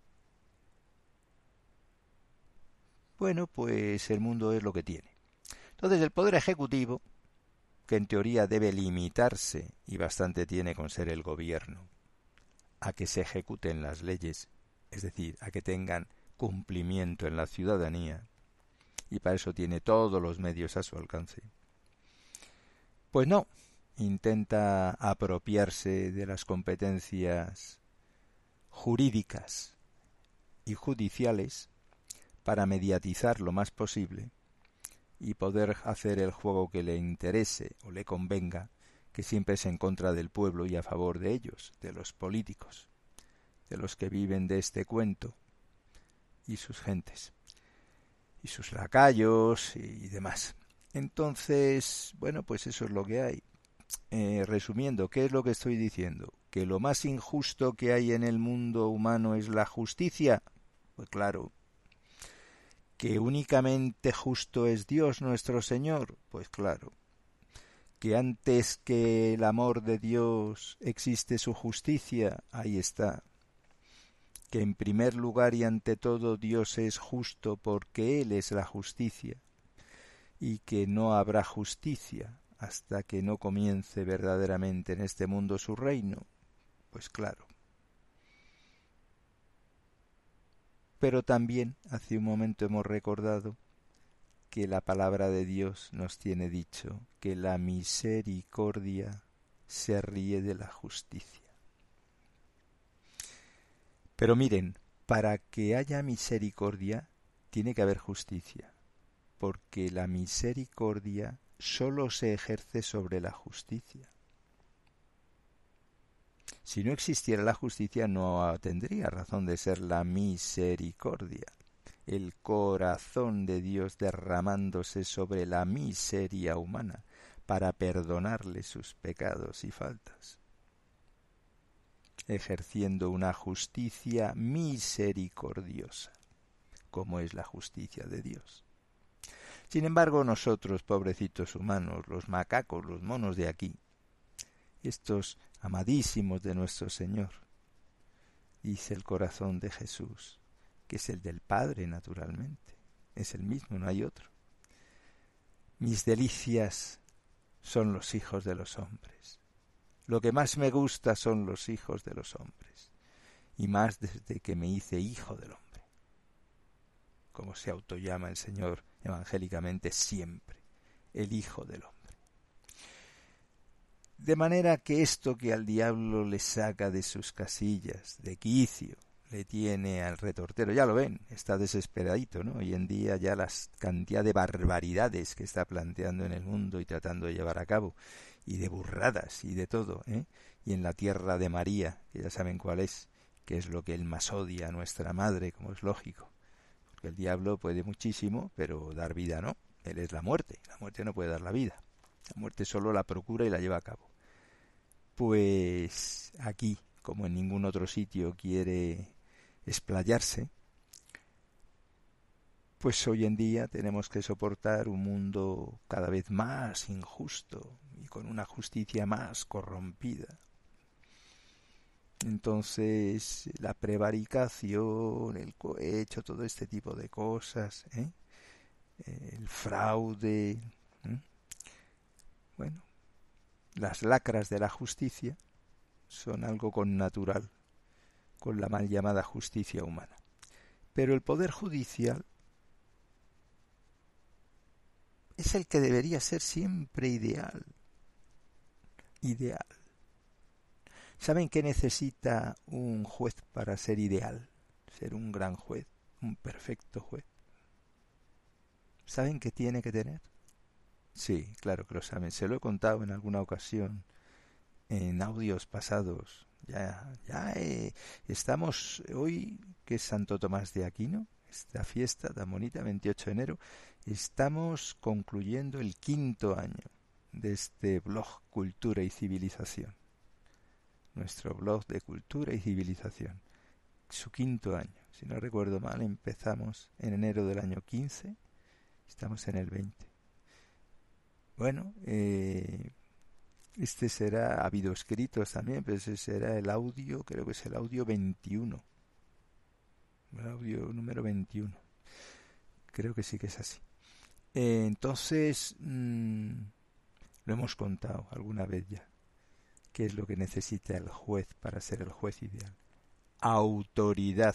Bueno, pues el mundo es lo que tiene. Entonces el Poder Ejecutivo, que en teoría debe limitarse, y bastante tiene con ser el gobierno, a que se ejecuten las leyes, es decir, a que tengan cumplimiento en la ciudadanía, y para eso tiene todos los medios a su alcance, pues no, intenta apropiarse de las competencias jurídicas y judiciales para mediatizar lo más posible y poder hacer el juego que le interese o le convenga, que siempre es en contra del pueblo y a favor de ellos, de los políticos, de los que viven de este cuento y sus gentes. y sus lacayos y demás. Entonces, bueno, pues eso es lo que hay. Eh, resumiendo, ¿qué es lo que estoy diciendo? ¿Que lo más injusto que hay en el mundo humano es la justicia? Pues claro. ¿Que únicamente justo es Dios nuestro Señor? Pues claro. ¿Que antes que el amor de Dios existe su justicia? Ahí está. ¿Que en primer lugar y ante todo Dios es justo porque Él es la justicia? Y que no habrá justicia hasta que no comience verdaderamente en este mundo su reino. Pues claro. Pero también hace un momento hemos recordado que la palabra de Dios nos tiene dicho que la misericordia se ríe de la justicia. Pero miren, para que haya misericordia tiene que haber justicia, porque la misericordia solo se ejerce sobre la justicia. Si no existiera la justicia no tendría razón de ser la misericordia. El corazón de Dios derramándose sobre la miseria humana para perdonarle sus pecados y faltas, ejerciendo una justicia misericordiosa, como es la justicia de Dios. Sin embargo, nosotros, pobrecitos humanos, los macacos, los monos de aquí, estos amadísimos de nuestro Señor, dice el corazón de Jesús, que es el del Padre naturalmente, es el mismo, no hay otro. Mis delicias son los hijos de los hombres. Lo que más me gusta son los hijos de los hombres, y más desde que me hice hijo del hombre, como se autollama el Señor evangélicamente siempre, el Hijo del Hombre. De manera que esto que al diablo le saca de sus casillas, de quicio, le tiene al retortero, ya lo ven, está desesperadito, ¿no? Hoy en día ya la cantidad de barbaridades que está planteando en el mundo y tratando de llevar a cabo, y de burradas y de todo, ¿eh? Y en la tierra de María, que ya saben cuál es, que es lo que él más odia a nuestra madre, como es lógico. Porque el diablo puede muchísimo, pero dar vida no. Él es la muerte, la muerte no puede dar la vida. La muerte solo la procura y la lleva a cabo. Pues aquí, como en ningún otro sitio, quiere explayarse, pues hoy en día tenemos que soportar un mundo cada vez más injusto y con una justicia más corrompida. Entonces, la prevaricación, el cohecho, todo este tipo de cosas, ¿eh? El fraude, ¿eh? Bueno, las lacras de la justicia son algo connatural con la mal llamada justicia humana. Pero el poder judicial es el que debería ser siempre ideal. Ideal. ¿Saben qué necesita un juez para ser ideal? Ser un gran juez, un perfecto juez. ¿Saben qué tiene que tener? Sí, claro que lo saben. Se lo he contado en alguna ocasión en audios pasados. Ya, ya eh, estamos hoy, que es Santo Tomás de Aquino, esta fiesta tan bonita, veintiocho de enero, estamos concluyendo el quinto año de este blog Cultura y Civilización. Nuestro blog de Cultura y Civilización. Su quinto año. Si no recuerdo mal, empezamos en enero del año quince, estamos en el veinte. Bueno, eh, este será, ha habido escritos también, pero ese será el audio, creo que es el audio veintiuno. El audio número veintiuno. Creo que sí que es así. Eh, entonces, mmm, lo hemos contado alguna vez ya. ¿Qué es lo que necesita el juez para ser el juez ideal? Autoridad.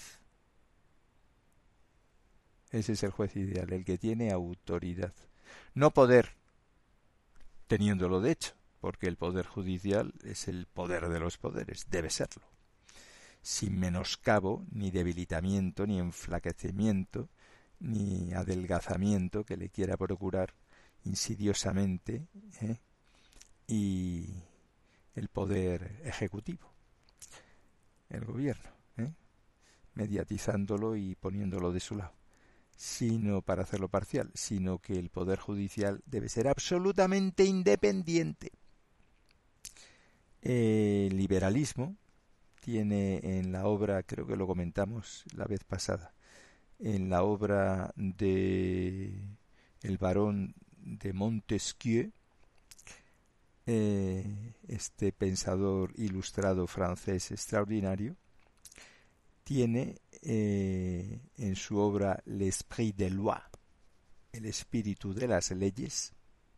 Ese es el juez ideal, el que tiene autoridad. No poder, teniéndolo de hecho, porque el poder judicial es el poder de los poderes, debe serlo. Sin menoscabo, ni debilitamiento, ni enflaquecimiento, ni adelgazamiento que le quiera procurar insidiosamente, ¿eh? Y el poder ejecutivo, el gobierno, ¿eh? mediatizándolo y poniéndolo de su lado. sino para hacerlo parcial, sino que el Poder Judicial debe ser absolutamente independiente. El liberalismo tiene en la obra, creo que lo comentamos la vez pasada, en la obra de el barón de Montesquieu, eh, este pensador ilustrado francés extraordinario, tiene eh, en su obra L'Esprit des lois, el espíritu de las leyes,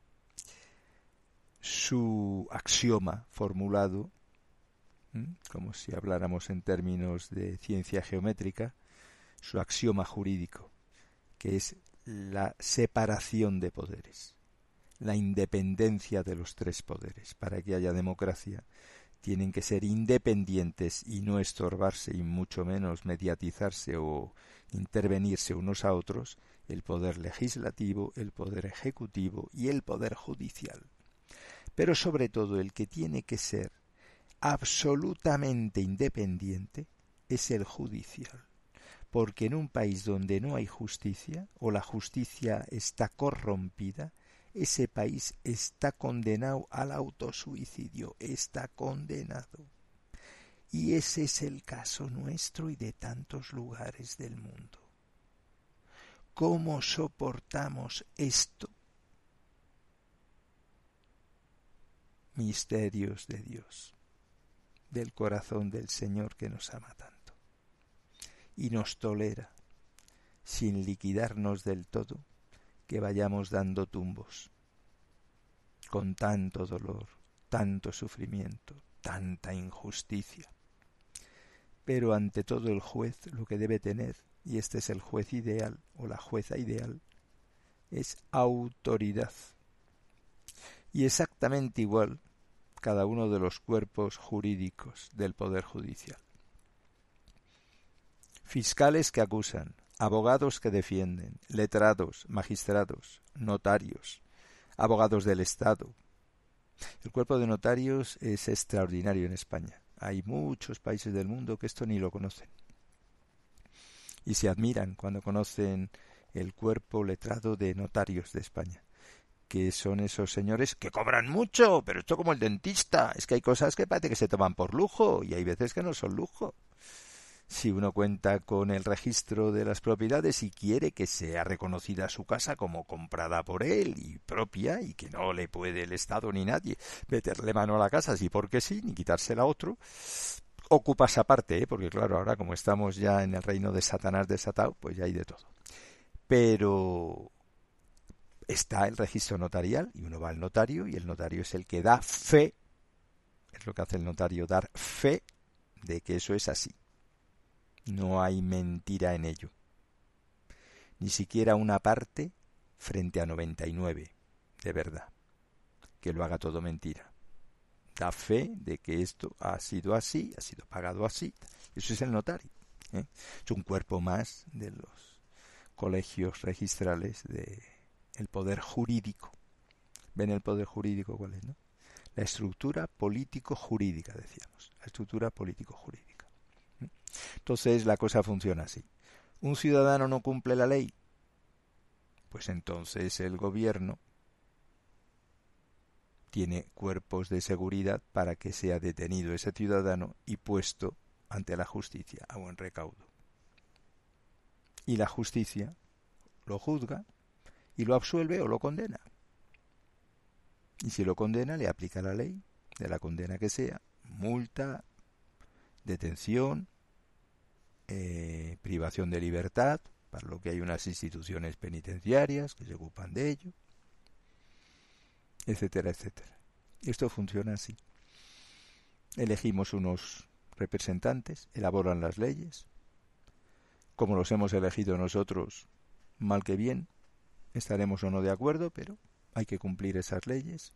su axioma formulado, ¿m? como si habláramos en términos de ciencia geométrica, su axioma jurídico, que es la separación de poderes, la independencia de los tres poderes. Para que haya democracia tienen que ser independientes y no estorbarse, y mucho menos mediatizarse o intervenirse unos a otros, el poder legislativo, el poder ejecutivo y el poder judicial. Pero sobre todo el que tiene que ser absolutamente independiente es el judicial. Porque en un país donde no hay justicia, o la justicia está corrompida, ese país está condenado al autosuicidio, está condenado. Y ese es el caso nuestro y de tantos lugares del mundo. ¿Cómo soportamos esto? Misterios de Dios, del corazón del Señor que nos ama tanto y nos tolera, sin liquidarnos del todo, que vayamos dando tumbos, con tanto dolor, tanto sufrimiento, tanta injusticia. Pero ante todo el juez lo que debe tener, y este es el juez ideal o la jueza ideal, es autoridad. Y exactamente igual cada uno de los cuerpos jurídicos del Poder Judicial. Fiscales que acusan, abogados que defienden, letrados, magistrados, notarios, abogados del Estado. El cuerpo de notarios es extraordinario en España. Hay muchos países del mundo que esto ni lo conocen. Y se admiran cuando conocen el cuerpo letrado de notarios de España, que son esos señores que cobran mucho, pero esto como el dentista. Es que hay cosas que parece que se toman por lujo y hay veces que no son lujo. Si uno cuenta con el registro de las propiedades y quiere que sea reconocida su casa como comprada por él y propia, y que no le puede el Estado ni nadie meterle mano a la casa así porque sí, ni quitársela a otro, ocupas aparte, ¿eh? Porque claro, ahora como estamos ya en el reino de Satanás desatado, pues ya hay de todo. Pero está el registro notarial y uno va al notario y el notario es el que da fe, es lo que hace el notario, dar fe de que eso es así. No hay mentira en ello. Ni siquiera una parte frente a noventa y nueve, de verdad. Que lo haga todo mentira. Da fe de que esto ha sido así, ha sido pagado así. Eso es el notario, ¿eh? Es un cuerpo más de los colegios registrales del poder jurídico. ¿Ven el poder jurídico cuál es, no? La estructura político-jurídica, decíamos. La estructura político-jurídica. Entonces la cosa funciona así. ¿Un ciudadano no cumple la ley? Pues entonces el gobierno tiene cuerpos de seguridad para que sea detenido ese ciudadano y puesto ante la justicia a buen recaudo. Y la justicia lo juzga y lo absuelve o lo condena. Y si lo condena, le aplica la ley de la condena que sea, multa, detención, Eh, privación de libertad, para lo que hay unas instituciones penitenciarias que se ocupan de ello, etcétera, etcétera. Esto funciona así. Elegimos unos representantes, elaboran las leyes. Como los hemos elegido nosotros, mal que bien, estaremos o no de acuerdo, pero hay que cumplir esas leyes.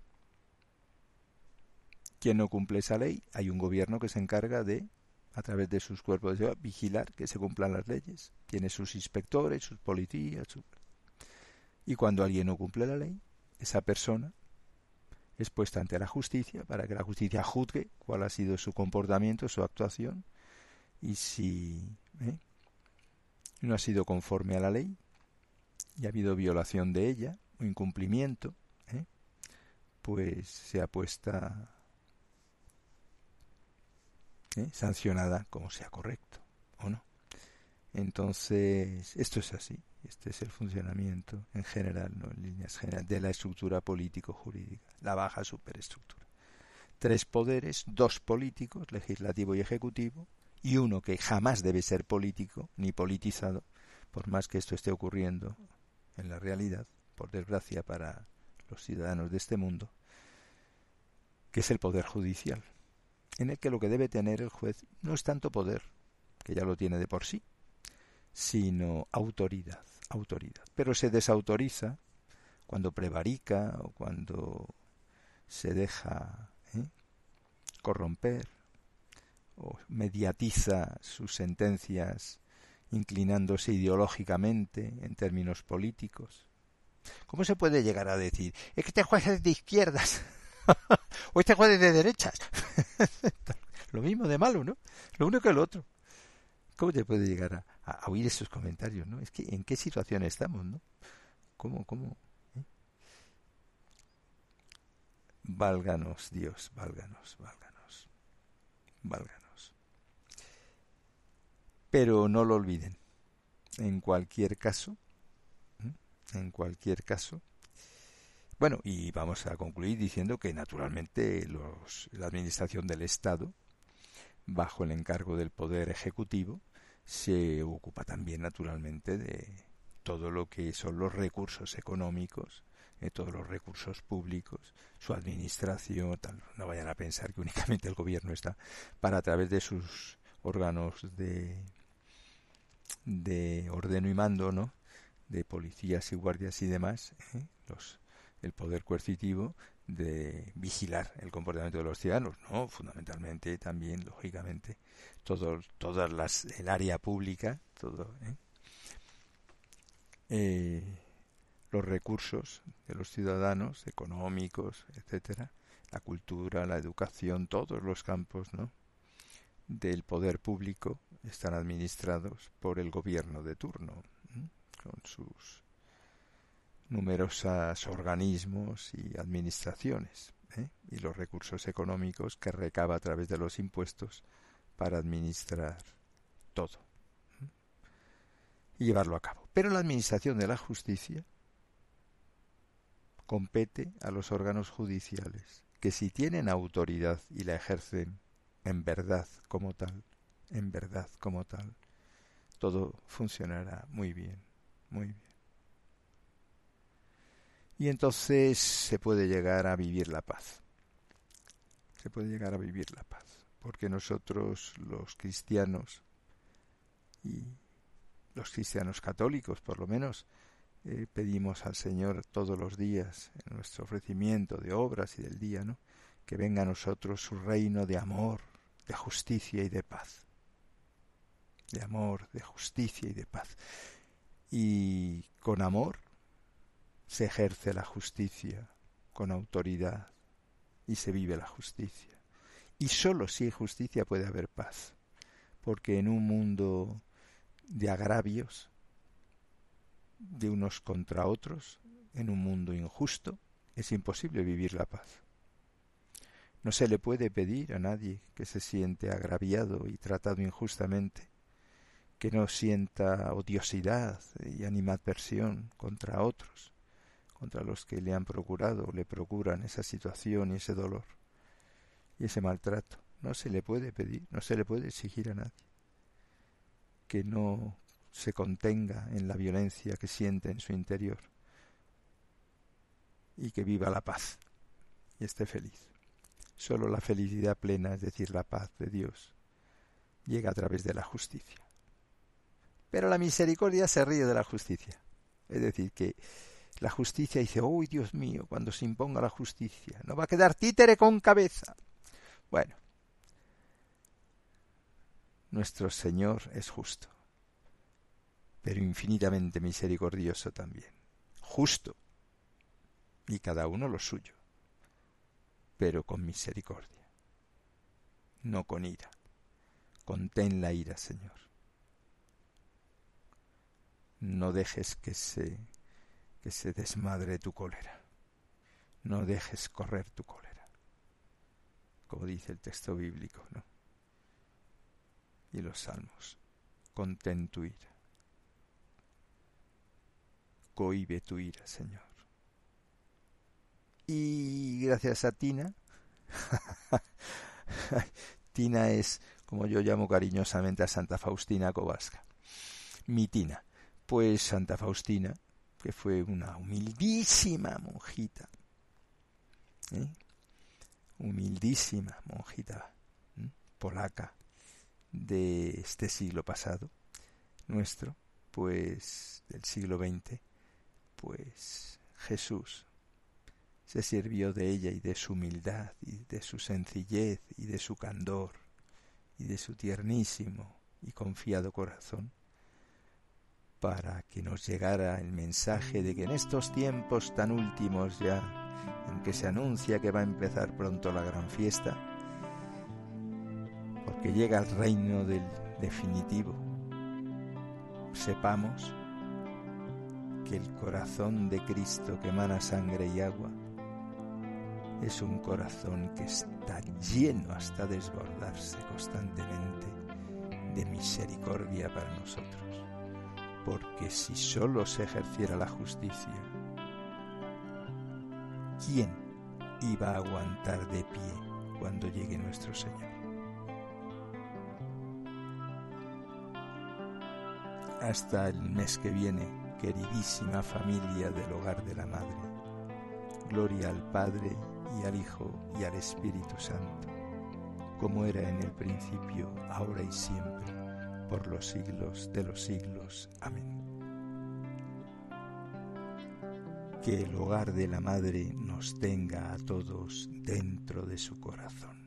Quien no cumple esa ley, hay un gobierno que se encarga de, a través de sus cuerpos de seguridad, vigilar que se cumplan las leyes. Tiene sus inspectores, sus policías. Su... Y cuando alguien no cumple la ley, esa persona es puesta ante la justicia para que la justicia juzgue cuál ha sido su comportamiento, su actuación, y si ¿eh? no ha sido conforme a la ley, y ha habido violación de ella, o incumplimiento, ¿eh? pues sea puesta, ¿eh? sancionada como sea correcto, ¿o no? Entonces, esto es así. Este es el funcionamiento en general, ¿no? En líneas generales, de la estructura político-jurídica, la baja superestructura. Tres poderes, dos políticos, legislativo y ejecutivo, y uno que jamás debe ser político ni politizado, por más que esto esté ocurriendo en la realidad, por desgracia para los ciudadanos de este mundo, que es el poder judicial, en el que lo que debe tener el juez no es tanto poder, que ya lo tiene de por sí, sino autoridad, autoridad. Pero se desautoriza cuando prevarica o cuando se deja ¿eh? corromper o mediatiza sus sentencias inclinándose ideológicamente en términos políticos. ¿Cómo se puede llegar a decir, es que este juez es de izquierdas o este juez es de derechas? Lo mismo de malo, ¿no? Lo uno que lo otro. ¿Cómo se puede llegar a, a oír esos comentarios, ¿no? Es que en qué situación estamos, ¿no? ¿Cómo, cómo? ¿Eh? Válganos, Dios, válganos, válganos, válganos. Pero no lo olviden. En cualquier caso, ¿eh? en cualquier caso, bueno, y vamos a concluir diciendo que naturalmente los, la administración del Estado, bajo el encargo del Poder Ejecutivo, se ocupa también naturalmente de todo lo que son los recursos económicos, de todos los recursos públicos, su administración, tal. No vayan a pensar que únicamente el gobierno está para, a través de sus órganos de, de ordeno y mando, ¿no? De policías y guardias y demás, ¿eh? los el poder coercitivo de vigilar el comportamiento de los ciudadanos, no, fundamentalmente también, lógicamente, todo, todas las, el área pública, todo, ¿eh? Eh, los recursos de los ciudadanos, económicos, etcétera, la cultura, la educación, todos los campos, ¿no? del poder público están administrados por el gobierno de turno, ¿eh? con sus numerosos organismos y administraciones, ¿eh? y los recursos económicos que recaba a través de los impuestos para administrar todo, ¿eh? y llevarlo a cabo. Pero la administración de la justicia compete a los órganos judiciales, que si tienen autoridad y la ejercen en verdad como tal, en verdad como tal, todo funcionará muy bien, muy bien. Y entonces se puede llegar a vivir la paz. Se puede llegar a vivir la paz. Porque nosotros, los cristianos, y los cristianos católicos, por lo menos, eh, pedimos al Señor todos los días, en nuestro ofrecimiento de obras y del día, ¿no? que venga a nosotros su reino de amor, de justicia y de paz. De amor, de justicia y de paz. Y con amor se ejerce la justicia con autoridad y se vive la justicia. Y sólo si hay justicia puede haber paz, porque en un mundo de agravios de unos contra otros, en un mundo injusto, es imposible vivir la paz. No se le puede pedir a nadie que se siente agraviado y tratado injustamente, que no sienta odiosidad y animadversión contra otros, contra los que le han procurado o le procuran esa situación y ese dolor y ese maltrato. No se le puede pedir, no se le puede exigir a nadie que no se contenga en la violencia que siente en su interior y que viva la paz y esté feliz. Solo la felicidad plena, es decir, la paz de Dios, llega a través de la justicia. Pero la misericordia se ríe de la justicia. Es decir, que la justicia dice, ¡uy, Dios mío! Cuando se imponga la justicia, no va a quedar títere con cabeza. Bueno, nuestro Señor es justo, pero infinitamente misericordioso también. Justo, y cada uno lo suyo, pero con misericordia, no con ira. Contén la ira, Señor. No dejes que se que se desmadre tu cólera. No dejes correr tu cólera, como dice el texto bíblico, ¿no? Y los salmos. Contén tu ira. Cohíbe tu ira, Señor. Y gracias a Tina, Tina es, como yo llamo cariñosamente a Santa Faustina Kowalska, mi Tina. Pues Santa Faustina, que fue una humildísima monjita, ¿eh? humildísima monjita ¿eh? polaca de este siglo pasado, nuestro, pues del siglo veinte, pues Jesús se sirvió de ella y de su humildad y de su sencillez y de su candor y de su tiernísimo y confiado corazón para que nos llegara el mensaje de que en estos tiempos tan últimos ya, en que se anuncia que va a empezar pronto la gran fiesta, porque llega el reino del definitivo, sepamos que el corazón de Cristo que emana sangre y agua es un corazón que está lleno hasta desbordarse constantemente de misericordia para nosotros. Porque si solo se ejerciera la justicia, ¿quién iba a aguantar de pie cuando llegue nuestro Señor? Hasta el mes que viene, queridísima familia del Hogar de la Madre. Gloria al Padre, y al Hijo, y al Espíritu Santo, como era en el principio, ahora y siempre, por los siglos de los siglos. Amén. Que el Hogar de la Madre nos tenga a todos dentro de su corazón.